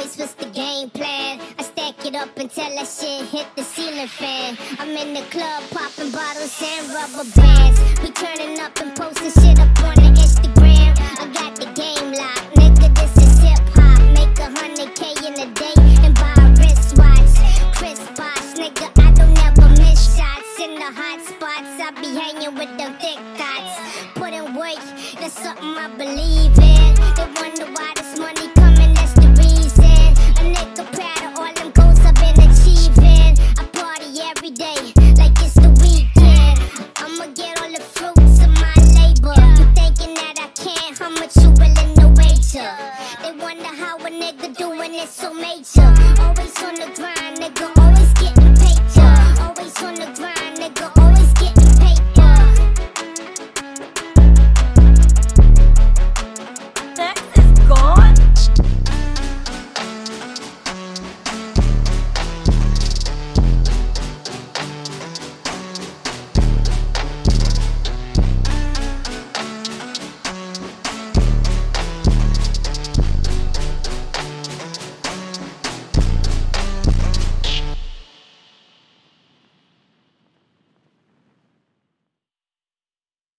this was the game plan. I stack it up until that shit hit the ceiling fan. I'm in the club popping bottles and rubber bands. We turning up and posting shit up on the Instagram. I got the game locked, nigga, this is hip-hop. Make 100K in a day and buy a wristwatch. Chris Bosh, nigga, I don't ever miss shots. In the hot spots, I be hanging with them thick thoughts. Put in work, that's something I believe in. They wonder why this money coming, that's the reason. A nigga proud of all them goals I've been achieving. I party every day, like it's the weekend. I'ma get all the fruits of my labor. You thinking that I can't, how much you willing to wager? They wonder how a nigga doing it so major. Always on the grind.